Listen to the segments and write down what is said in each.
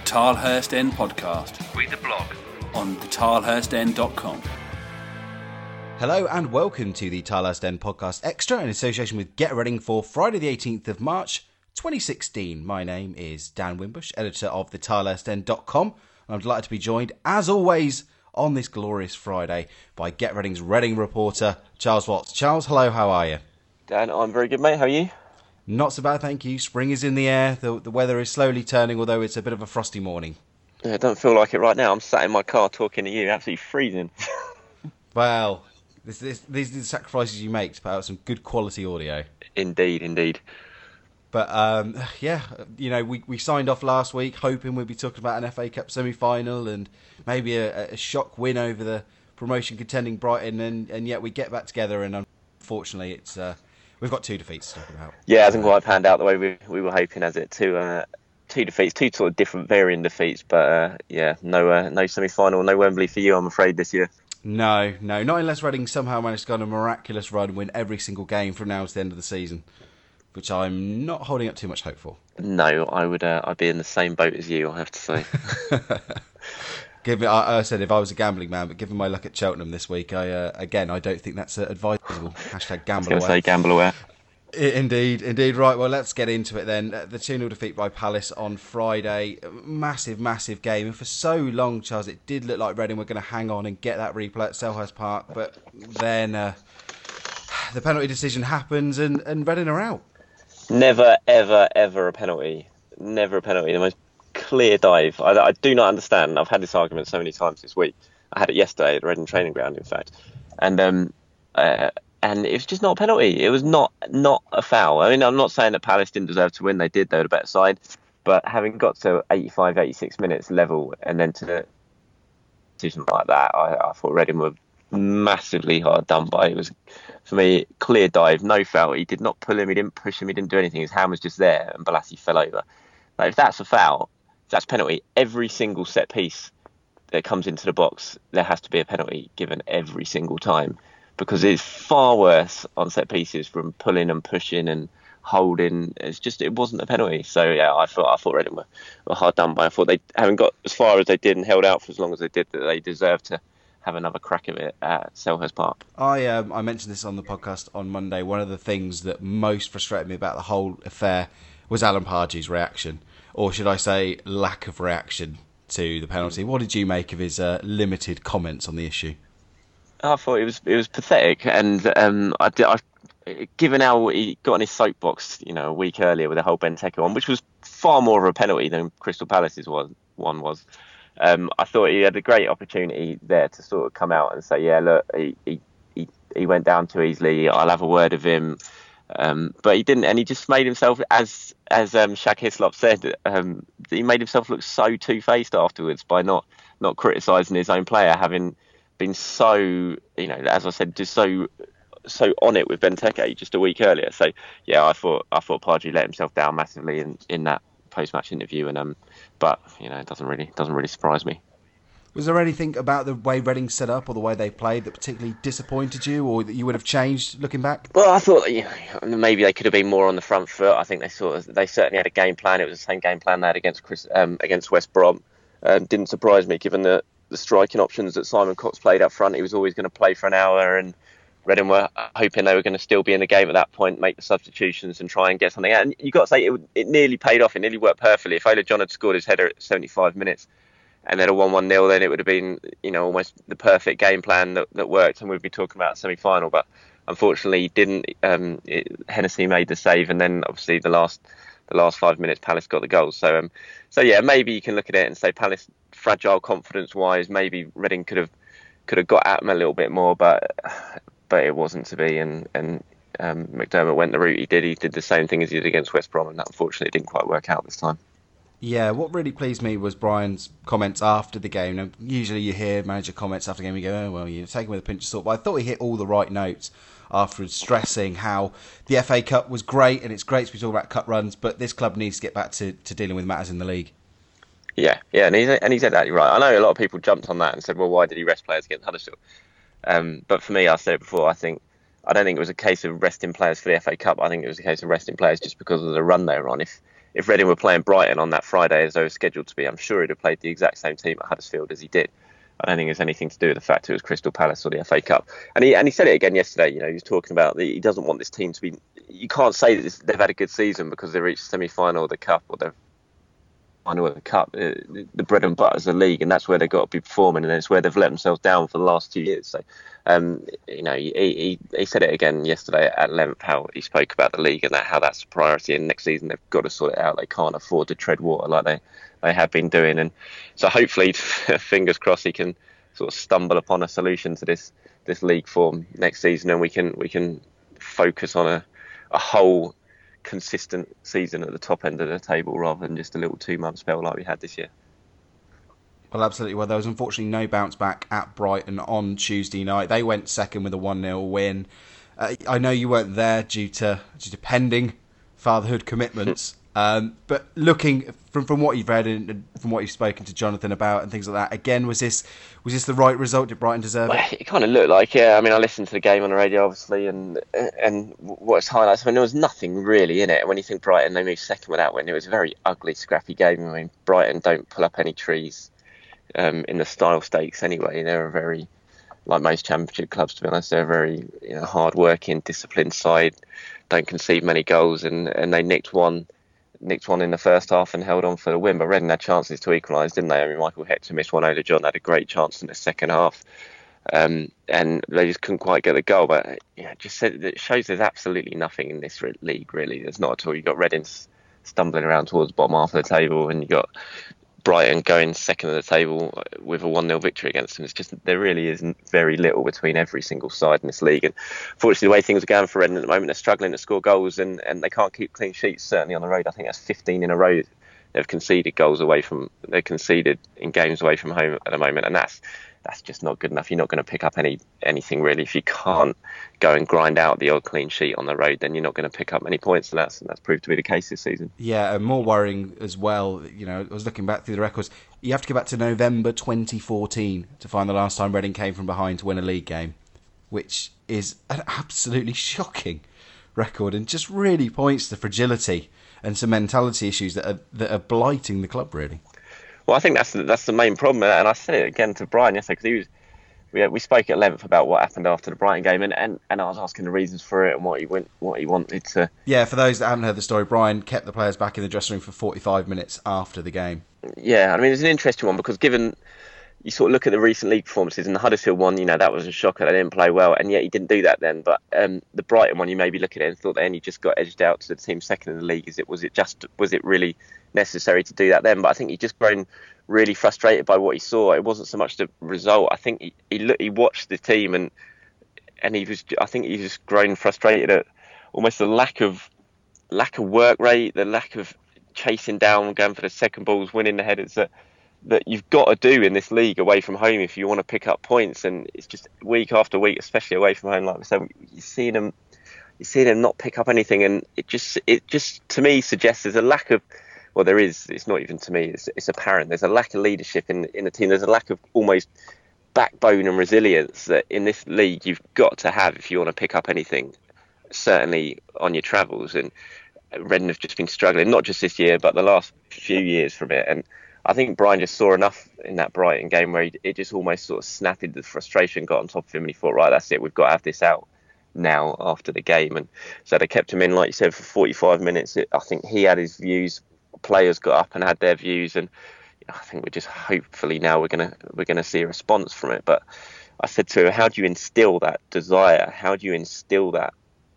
Tilehurst End Podcast. Read the blog on thetilehurstend.com. Hello and welcome to the Tilehurst End Podcast Extra in association with Get Reading for Friday the 18th of March 2016. My name is Dan Wimbush, editor of thetilehurstend.com, and I'm delighted to be joined, as always, on this glorious Friday by Get Reading's Reading reporter, Charles Watts. Charles, hello, how are you? Dan, I'm very good, mate. How are you? Not so bad, thank you. Spring is in the air. The weather is slowly turning, although it's a bit of a frosty morning. Yeah, I don't feel like it right now. I'm sat in my car talking to you, absolutely freezing. Well, these are the sacrifices you make to put out some good quality audio. Indeed. But, yeah, you know, we signed off last week hoping we'd be talking about an FA Cup semi-final and maybe a shock win over the promotion contending Brighton, and yet we get back together, and unfortunately it's... we've got two defeats to talk about. Yeah, it hasn't quite panned out the way we were hoping, has it? Two defeats, two sort of different varying defeats, but no semi-final, no Wembley for you, I'm afraid, this year. No, not unless Reading somehow managed to go on a miraculous run and win every single game from now to the end of the season, which I'm not holding up too much hope for. No, I'd be in the same boat as you, I have to say. I said if I was a gambling man, but given my luck at Cheltenham this week, I don't think that's advisable. Hashtag gamble away. I was going to say gamble away. Indeed. Right, well, let's get into it then. The 2-0 defeat by Palace on Friday. Massive game. And for so long, Charles, it did look like Reading were going to hang on and get that replay at Selhurst Park. But then the penalty decision happens and Reading are out. Never, ever a penalty. Never a penalty. The most clear dive. I do not understand. I've had this argument so many times this week. I had it yesterday at the Reading training ground, in fact. And it was just not a penalty. It was not a foul. I mean, I'm not saying that Palace didn't deserve to win. They did. They were the better side. But having got to 85, 86 minutes level and then to the decision like that, I thought Reading were massively hard done by. It was, for me, clear dive, no foul. He did not pull him. He didn't push him. He didn't do anything. His hand was just there and Balassi fell over. Like, if that's a foul, if that's penalty, every single set piece that comes into the box, there has to be a penalty given every single time. Because it's far worse on set pieces from pulling and pushing and holding. It wasn't a penalty. So yeah, I thought Reading were hard done by. I thought they, having got as far as they did and held out for as long as they did, that they deserved to have another crack of it at Selhurst Park. I mentioned this on the podcast on Monday. One of the things that most frustrated me about the whole affair was Alan Pardew's reaction, or should I say lack of reaction to the penalty. What did you make of his limited comments on the issue? I thought it was pathetic, and given how he got on his soapbox, a week earlier with the whole Benteke one, which was far more of a penalty than Crystal Palace's one was. I thought he had a great opportunity there to sort of come out and say, yeah, look, he went down too easily. I'll have a word of him, but he didn't, and he just made himself, as Shaq Hislop said, he made himself look so two-faced afterwards by not criticising his own player, having been so, as I said, just so on it with Benteke just a week earlier. So yeah, I thought Pardew let himself down massively in that post-match interview, and but it doesn't really surprise me. Was there anything about the way Reading set up or the way they played that particularly disappointed you, or that you would have changed looking back? Well, I thought maybe they could have been more on the front foot. I think they certainly had a game plan. It was the same game plan they had against West Brom. Didn't surprise me given the striking options that Simon Cox played up front. He was always going to play for an hour, and Reading were hoping they were going to still be in the game at that point, make the substitutions and try and get something out. And you've got to say, it nearly paid off. It nearly worked perfectly. If Ola John had scored his header at 75 minutes and then a 1-1-0, then it would have been, almost the perfect game plan that worked, and we'd be talking about a semi-final. But unfortunately, he didn't. Hennessy made the save, and then obviously the last 5 minutes, Palace got the goal. So yeah, maybe you can look at it and say Palace, fragile confidence-wise, maybe Reading could have got at them a little bit more, but it wasn't to be. And McDermott went the route he did. He did the same thing as he did against West Brom, and that unfortunately didn't quite work out this time. Yeah, what really pleased me was Brian's comments after the game. Now, usually you hear manager comments after the game, you go, oh, well, you take them with a pinch of salt. But I thought he hit all the right notes afterwards, stressing how the FA Cup was great, and it's great to be talking about cup runs, but this club needs to get back to dealing with matters in the league. Yeah, and he's exactly right. I know a lot of people jumped on that and said, well, why did he rest players against Huddersfield? But for me, I said it before, I don't think it was a case of resting players for the FA Cup. I think it was a case of resting players just because of the run they were on. If if Reading were playing Brighton on that Friday as they were scheduled to be, I'm sure he'd have played the exact same team at Huddersfield as he did. I don't think it's anything to do with the fact it was Crystal Palace or the FA Cup. And he said it again yesterday. He was talking about he doesn't want this team to be. You can't say that they've had a good season because they reached the semi-final of the Cup or the final of the Cup. The bread and butter is the league, and that's where they've got to be performing, and it's where they've let themselves down for the last 2 years. So, he said it again yesterday at length how he spoke about the league and how that's a priority. And next season they've got to sort it out. They can't afford to tread water like they have been doing. And so hopefully, fingers crossed, he can sort of stumble upon a solution to this league form next season, and we can focus on a whole consistent season at the top end of the table rather than just a little 2-month spell like we had this year. Well, absolutely. Well, there was unfortunately no bounce back at Brighton on Tuesday night. They went second with a 1-0 win. I know you weren't there due to pending fatherhood commitments. But looking from what you've read and from what you've spoken to Jonathan about and things like that, again, was this the right result? Did Brighton deserve it? It kind of looked like, yeah. I mean, I listened to the game on the radio, obviously, and what's highlights. I mean, there was nothing really in it. When you think Brighton, they moved second with that win. It was a very ugly, scrappy game. I mean, Brighton don't pull up any trees in the style stakes anyway. They're a very, like most Championship clubs, to be honest, they're a very hard-working, disciplined side. Don't concede many goals, and they nicked one in the first half and held on for the win. But Reading had chances to equalise, didn't they? I mean, Michael Hector missed one. John had a great chance in the second half, and they just couldn't quite get the goal. But it shows there's absolutely nothing in this league, really. There's not at all. You've got Reading stumbling around towards the bottom half of the table, and you've got Brighton going second of the table with a 1-0 victory against them. It's just, there really is very little between every single side in this league. And fortunately, the way things are going for Reading at the moment, they're struggling to score goals and they can't keep clean sheets, certainly on the road. I think that's 15 in a row they've conceded they're conceded in games away from home at the moment. And that's just not good enough. You're not going to pick up anything really. If you can't go and grind out the odd clean sheet on the road, then you're not going to pick up many points, and that's proved to be the case this season. Yeah, and more worrying as well, I was looking back through the records. You have to go back to November 2014 to find the last time Reading came from behind to win a league game, which is an absolutely shocking record and just really points to fragility and some mentality issues that are blighting the club, really. Well, I think that's the main problem, and I said it again to Brian yesterday because we spoke at length about what happened after the Brighton game, and I was asking the reasons for it and what he wanted to. Yeah, for those that haven't heard the story, Brian kept the players back in the dressing room for 45 minutes after the game. Yeah, I mean, it's an interesting one because given you sort of look at the recent league performances, and the Huddersfield one, that was a shocker. They didn't play well, and yet he didn't do that then. But the Brighton one, you may be looking at it and thought they only just got edged out to the team second in the league. Was it really necessary to do that then? But I think he just grown really frustrated by what he saw. It wasn't so much the result. I think he watched the team and he just grown frustrated at almost the lack of work rate, the lack of chasing down, going for the second balls, winning the headers that you've got to do in this league away from home if you want to pick up points. And it's just week after week, especially away from home, like we said, you're seeing them not pick up anything, and it just to me suggests there's a lack of. Well, there is. It's not even to me. It's apparent. There's a lack of leadership in the team. There's a lack of almost backbone and resilience that in this league you've got to have if you want to pick up anything, certainly on your travels. And Reading have just been struggling, not just this year, but the last few years from it. And I think Brian just saw enough in that Brighton game where it just almost sort of snapped. The frustration got on top of him and he thought, right, that's it. We've got to have this out now after the game. And so they kept him in, like you said, for 45 minutes. I think he had his views. Players got up and had their views, and I think we're just hopefully now we're gonna see a response from it. But I said to him, how do you instill that desire? How do you instill that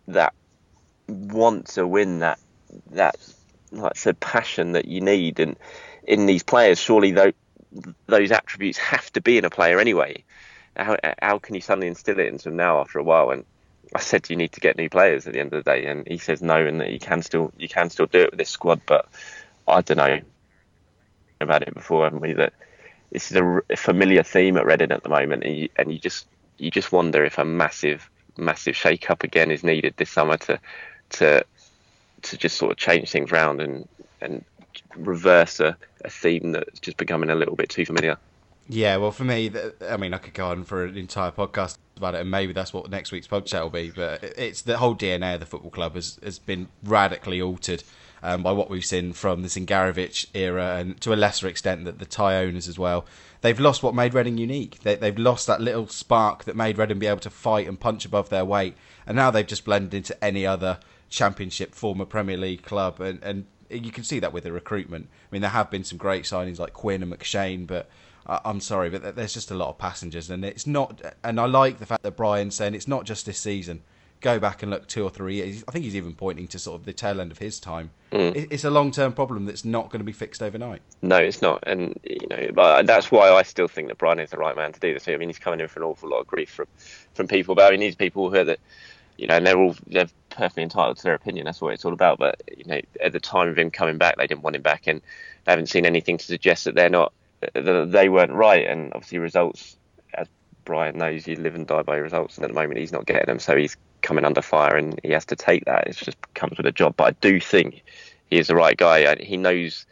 want to win, that like I said, passion that you need and in these players? Surely those attributes have to be in a player anyway. How can you suddenly instill it into them now after a while? And I said, you need to get new players at the end of the day, and he says no, and that you can still do it with this squad. But I don't know about it before, haven't we? That this is a familiar theme at Reading at the moment, and you just wonder if a massive shake up again is needed this summer to just sort of change things round and reverse a theme that's just becoming a little bit too familiar. Yeah, well, for me, I mean, I could go on for an entire podcast about it, and maybe that's what next week's pod chat will be. But it's the whole DNA of the football club has been radically altered by what we've seen from the Zingarovic era, and to a lesser extent the Thai owners as well. They've lost what made Reading unique. They've lost that little spark that made Reading be able to fight and punch above their weight, and now they've just blended into any other Championship, former Premier League club, and you can see that with the recruitment. I mean, there have been some great signings like Quinn and McShane, but I'm sorry, but there's just a lot of passengers, and it's not. And I like the fact that Brian's saying it's not just this season. Go back and look 2 or 3 years. I think he's even pointing to sort of the tail end of his time. It's a long-term problem that's not going to be fixed overnight. No, it's not, and but that's why I still think that Brian is the right man to do this. I mean, he's coming in for an awful lot of grief from people, but I mean, these people who are that. And they're perfectly entitled to their opinion. That's what it's all about. But at the time of him coming back, they didn't want him back, and they haven't seen anything to suggest that they weren't right. And obviously, results, as Brian knows, you live and die by results. And at the moment, he's not getting them, so he's coming under fire, and he has to take that. It just comes with a job. But I do think he is the right guy. He knows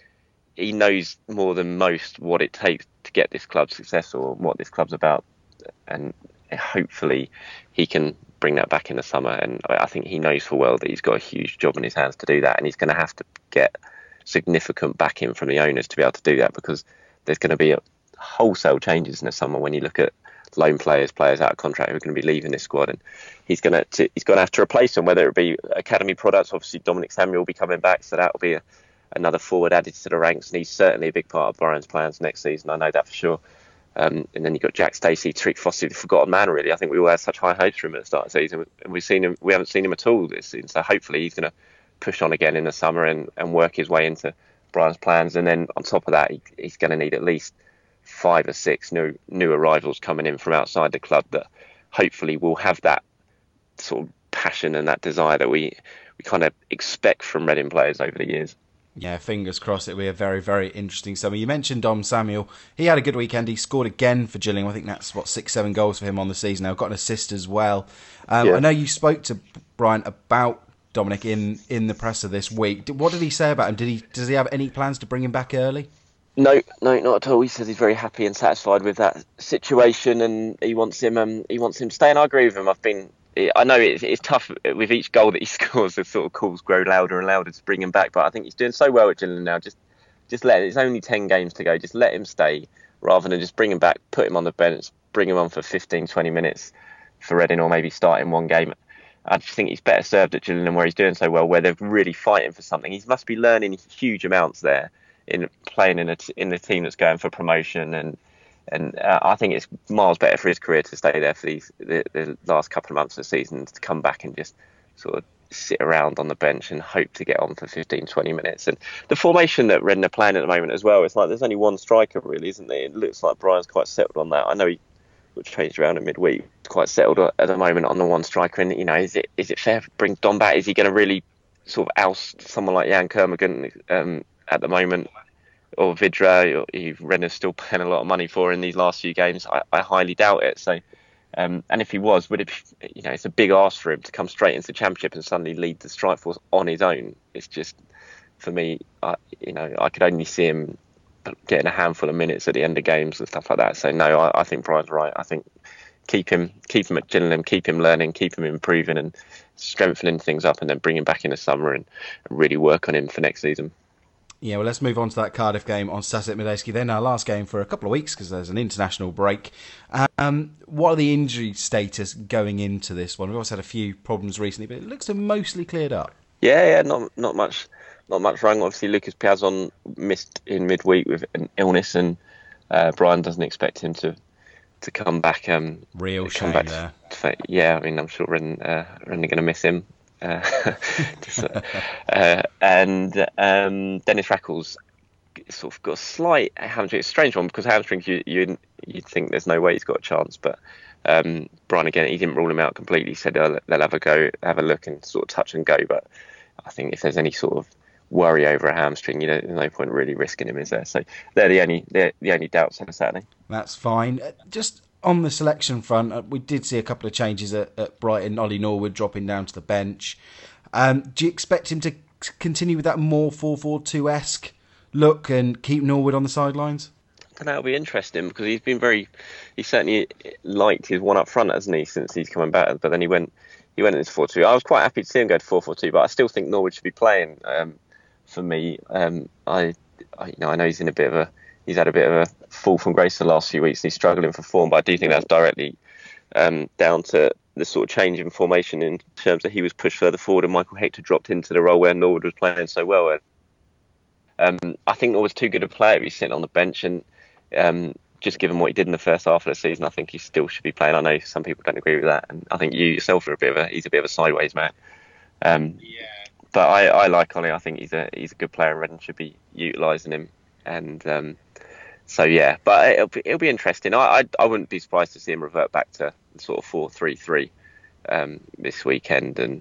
more than most what it takes to get this club successful and what this club's about, and hopefully he can bring that back in the summer. And I think he knows full well that he's got a huge job in his hands to do that, and he's going to have to get significant backing from the owners to be able to do that, because there's going to be wholesale changes in the summer when you look at loan players out of contract who are going to be leaving this squad, and he's going to have to replace them, whether it be academy products. Obviously Dominic Samuel will be coming back, so that will be another forward added to the ranks, and he's certainly a big part of Brian's plans next season. I know that for sure. And then you've got Jack Stacey, Tariq Fossey, the forgotten man, really. I think we all had such high hopes for him at the start of the season, and we haven't seen him at all this season. So hopefully he's going to push on again in the summer and work his way into Brian's plans. And then on top of that, he's going to need at least 5 or 6 new arrivals coming in from outside the club that hopefully will have that sort of passion and that desire that we kind of expect from Reading players over the years. Yeah, fingers crossed it'll be a very, very interesting summer. You mentioned Dom Samuel. He had a good weekend. He scored again for Gillingham. I think that's, 6-7 goals for him on the season now. Got an assist as well. I know you spoke to Brian about Dominic in the presser this week. What did he say about him? Does he have any plans to bring him back early? No, not at all. He says he's very happy and satisfied with that situation, and he wants him to stay. And I agree with him. I know it's tough with each goal that he scores. The sort of calls grow louder and louder to bring him back. But I think he's doing so well at Gillingham now. Just let it's only 10 games to go. Just let him stay rather than just bring him back, put him on the bench, bring him on for 15, 20 minutes for Reading, or maybe start in one game. I just think he's better served at Gillingham, where he's doing so well, where they're really fighting for something. He must be learning huge amounts there in playing in the team that's going for promotion, and I think it's miles better for his career to stay there for the last couple of months of the season, to come back and just sort of sit around on the bench and hope to get on for 15, 20 minutes. And the formation that Reading are playing at the moment as well, it's like there's only one striker really, isn't there? It looks like Brian's quite settled on that. I know he changed around in midweek, quite settled at the moment on the one striker. And is it fair to bring Dom back? Is he going to really sort of oust someone like Jan Kermorgant at the moment? Or Vidra, Reading still paying a lot of money for in these last few games? I highly doubt it. So, and if he was, would it be, it's a big ask for him to come straight into the Championship and suddenly lead the Strike Force on his own. It's just, for me, I could only see him getting a handful of minutes at the end of games and stuff like that. So no, I think Brian's right. I think keep him at Gillingham, keep him learning, keep him improving and strengthening things up, and then bring him back in the summer and really work on him for next season. Yeah, well, let's move on to that Cardiff game on Saturday at Medeski. Then our last game for a couple of weeks because there's an international break. What are the injury status going into this one? We've also had a few problems recently, but it looks to have mostly cleared up. Yeah, not much wrong. Obviously, Lucas Piazon missed in midweek with an illness, and Brian doesn't expect him to come back. Real shame there. Yeah, I mean, I'm sure Reading are going to miss him. And Dennis Rackles sort of got a slight hamstring. It's a strange one because hamstrings you'd think there's no way he's got a chance, but Brian again, he didn't rule him out completely. He said they'll have a go, have a look, and sort of touch and go. But I think if there's any sort of worry over a hamstring, there's no point really risking him, is there? So they're the only doubts on Saturday. That's fine. Just on the selection front, we did see a couple of changes at Brighton. Ollie Norwood dropping down to the bench. Do you expect him to continue with that more 4-4-2-esque look and keep Norwood on the sidelines? I think that'll be interesting because he certainly liked his one up front, hasn't he, since he's coming back. But then he went into 4-2. I was quite happy to see him go to 4-4-2, but I still think Norwood should be playing for me. I know he's had a bit of a fall from grace the last few weeks, and he's struggling for form. But I do think that's directly down to the sort of change in formation in terms of he was pushed further forward, and Michael Hector dropped into the role where Norwood was playing so well. I think Norwood's too good a player. He's sitting on the bench, and just given what he did in the first half of the season, I think he still should be playing. I know some people don't agree with that, and I think you yourself are he's a bit of a sideways man. But I like Ollie. I think he's a good player, and Reading should be utilising him. And so yeah, but it'll be interesting. I wouldn't be surprised to see him revert back to sort of 4-3-3 this weekend, and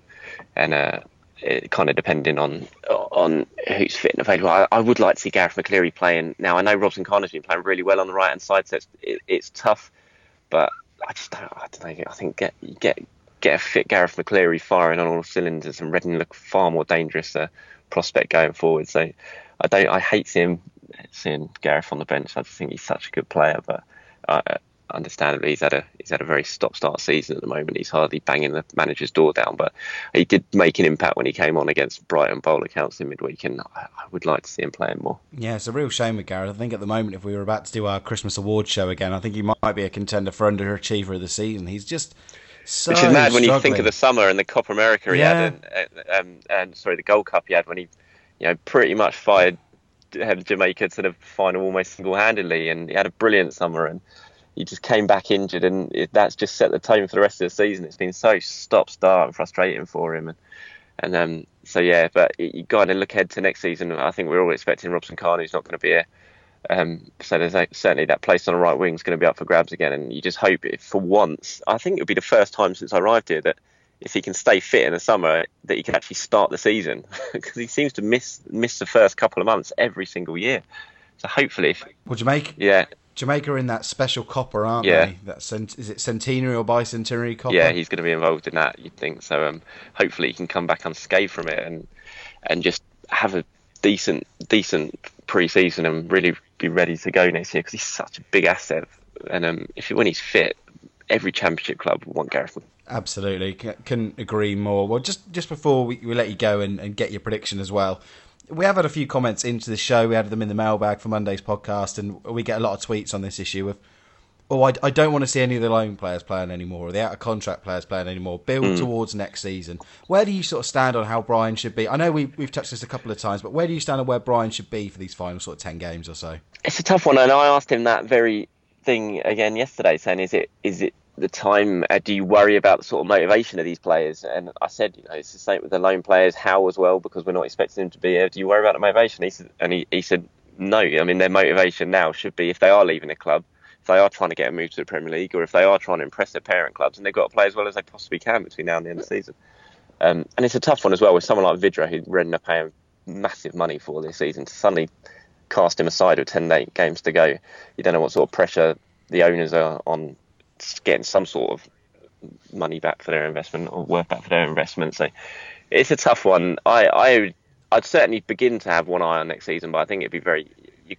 it kind of depending on who's fit and available. I would like to see Gareth McCleary playing. Now I know Robson Carter's been playing really well on the right hand side, so it's tough. But I don't know. I think get a fit Gareth McCleary firing on all cylinders, and Reading look far more dangerous prospect going forward. So I hate seeing Gareth on the bench. I just think he's such a good player, but understandably he's had a very stop-start season at the moment. He's hardly banging the manager's door down, but he did make an impact when he came on against Brighton bowl accounts in midweek, and I would like to see him playing more. Yeah, it's a real shame with Gareth. I think at the moment, if we were about to do our Christmas awards show again, I think he might be a contender for underachiever of the season. He's just so which is mad when struggling. you think of the summer and the Copa America he had, and the Gold Cup he had, when he pretty much fired Jamaica to the final almost single-handedly, and he had a brilliant summer, and he just came back injured, and that's just set the tone for the rest of the season. It's been so stop-start and frustrating for him, and so yeah. But you got to look ahead to next season. I think we're all expecting Robson Carney's not going to be here, so there's certainly that place on the right wing is going to be up for grabs again. And you just hope, for once, I think it'll be the first time since I arrived here that if he can stay fit in the summer, that he can actually start the season, because he seems to miss the first couple of months every single year. So hopefully, Jamaica are in that special copper, aren't they? Is it centenary or bicentenary copper? Yeah, he's going to be involved in that, you'd think. So hopefully he can come back unscathed from it and just have a decent pre-season and really be ready to go next year, because he's such a big asset. And when he's fit, every championship club will want Gareth. Absolutely, couldn't agree more. Well, just before we let you go and get your prediction as well, we have had a few comments into the show. We had them in the mailbag for Monday's podcast, and we get a lot of tweets on this issue of, I don't want to see any of the loan players playing anymore, or the out-of-contract players playing anymore. Build towards next season. Where do you sort of stand on how Brian should be? I know we've touched this a couple of times, but where do you stand on where Brian should be for these final sort of 10 games or so? It's a tough one, and I asked him that very thing again yesterday, saying, is it the time, do you worry about the sort of motivation of these players? And I said, it's the same with the loan players, Howe as well, because we're not expecting them to be here. Do you worry about the motivation? He said no. I mean, their motivation now should be, if they are leaving a club, if they are trying to get a move to the Premier League, or if they are trying to impress their parent clubs, and they've got to play as well as they possibly can between now and the end of the season. And it's a tough one as well with someone like Vidra, who Reading are paying massive money for this season, to suddenly cast him aside with 10 games to go. You don't know what sort of pressure the owners are on getting some sort of money back for their investment, or worth back for their investment. So it's a tough one. I'd certainly begin to have one eye on next season, but I think it'd be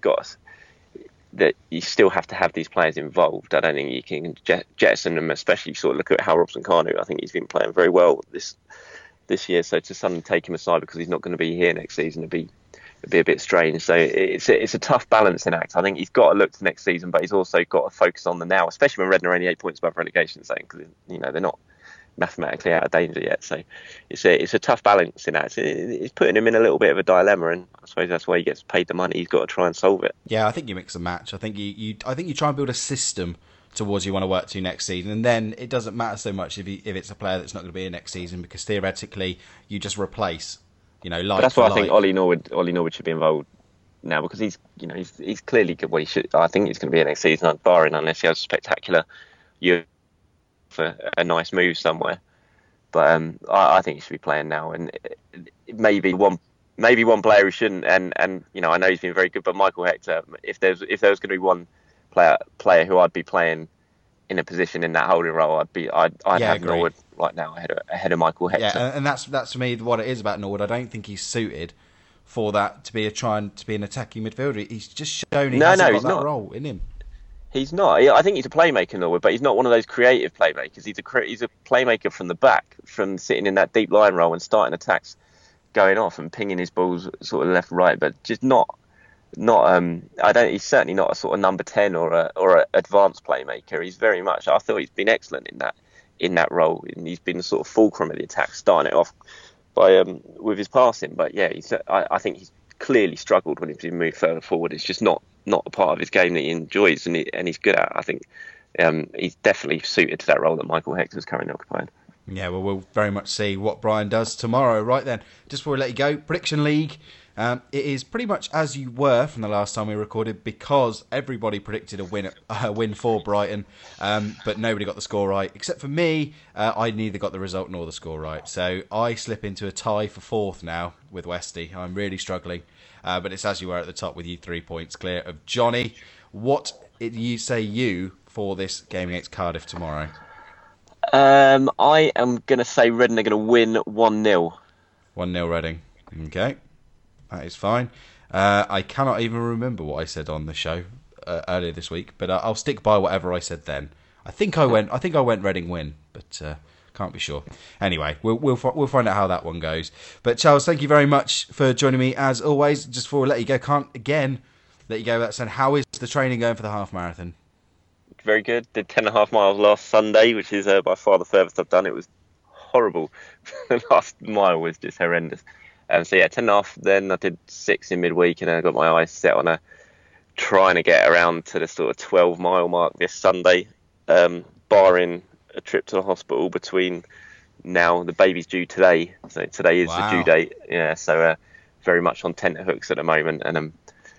you still have to have these players involved. I don't think you can jettison them, especially sort of look at how Robson Kanu, I think he's been playing very well this year. So to suddenly take him aside because he's not going to be here next season would be a bit strange. So it's a tough balancing act. I think he's got to look to next season, but he's also got to focus on the now, especially when Reading are only 8 points above relegation zone, because they're not mathematically out of danger yet. So it's a tough balancing act. It's putting him in a little bit of a dilemma, and I suppose that's why he gets paid the money. He's got to try and solve it. Yeah, I think you mix and match. I think you try and build a system towards you want to work to next season, and then it doesn't matter so much if it's a player that's not going to be here next season, because theoretically you just replace. But that's why I think Ollie Norwood should be involved now, because he's clearly good. Well, I think he's going to be here next season, barring unless he has a spectacular year for a nice move somewhere. But I think he should be playing now, and maybe one player who shouldn't. And I know he's been very good, but Michael Hector. If there was going to be one player who I'd be playing in a position in that holding role, I'd have Norwood right now ahead of Michael Hector. Yeah, and that's for me what it is about Norwood. I don't think he's suited for that, to be an attacking midfielder. He's just shown he hasn't got that role in him. He's not. I think he's a playmaker, Norwood, but he's not one of those creative playmakers. He's a playmaker from the back, from sitting in that deep line role and starting attacks going off and pinging his balls sort of left, right, but just not. He's certainly not a sort of number 10 or a advanced playmaker. He's very much. I thought he's been excellent in that role. And he's been the sort of fulcrum of the attack, starting it off by with his passing. But yeah, I think he's clearly struggled when he's been moved further forward. It's just not a part of his game that he enjoys and he's good at. I think he's definitely suited to that role that Michael Hector's currently occupying. Yeah, well, we'll very much see what Brian does tomorrow. Right then, just before we let you go, Prediction League. It is pretty much as you were from the last time we recorded, because everybody predicted a win for Brighton, but nobody got the score right, except for me. I neither got the result nor the score right. So I slip into a tie for fourth now with Westy. I'm really struggling, but it's as you were at the top with you 3 points clear of Johnny. What do you say for this game against Cardiff tomorrow? I am going to say Reading are going to win 1-0. 1-0 Reading. Okay, that is fine. I cannot even remember what I said on the show earlier this week, but I'll stick by whatever I said then. I think I went Reading win, but can't be sure. Anyway, we'll find out how that one goes. But Charles, thank you very much for joining me as always. Just before we let you go, can't again let you go without saying, how is the training going for the half marathon? Very good. Did 10.5 miles last Sunday, which is by far the furthest I've done. It was horrible. The last mile was just horrendous. So yeah, 10.5. Then I did 6 in midweek, and then I got my eyes set on trying to get around to the sort of 12-mile mark this Sunday, barring a trip to the hospital between now. The baby's due today, so today is the due date. Yeah, so very much on tenterhooks at the moment, and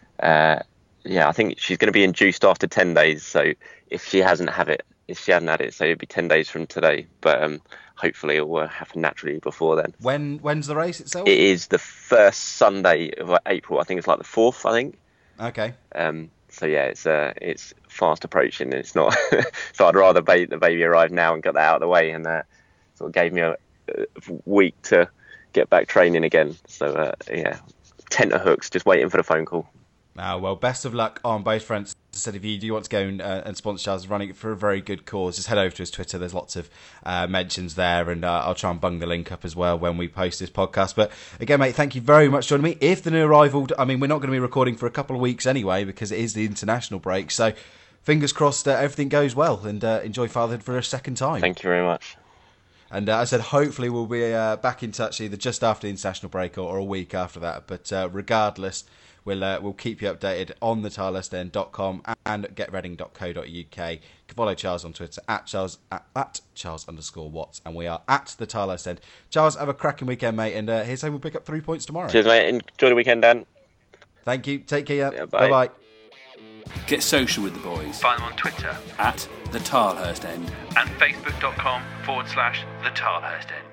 I think she's going to be induced after 10 days. So if she hasn't had it, so it'll be 10 days from today. But hopefully it will happen naturally before then. When's the race itself? It is the first Sunday of April. I think it's like the 4th. I think. Okay. So yeah, it's fast approaching. It's not. So I'd rather the baby arrive now and get that out of the way, and sort of gave me a week to get back training again. So tenterhooks, just waiting for the phone call. Well, best of luck on both fronts. As I said, if you do want to go and sponsor Charles, running it for a very good cause, just head over to his Twitter. There's lots of mentions there, and I'll try and bung the link up as well when we post this podcast. But again, mate, thank you very much for joining me. If the new arrival, we're not going to be recording for a couple of weeks anyway, because it is the international break. So fingers crossed everything goes well, and enjoy fatherhood for a second time. Thank you very much. And I said, hopefully we'll be back in touch either just after the international break or a week after that. But regardless, we'll keep you updated on the tilehurstend.com and getreading.co.uk. You can follow Charles on Twitter at Charles_Watts, and we are at the Tilehurst End. Charles, have a cracking weekend, mate, and here's how we'll pick up 3 points tomorrow. Cheers, mate. Enjoy the weekend, Dan. Thank you. Take care. Yeah, bye. Bye-bye. Get social with the boys. Find them on Twitter at the Tilehurst End and facebook.com/the Tilehurst End.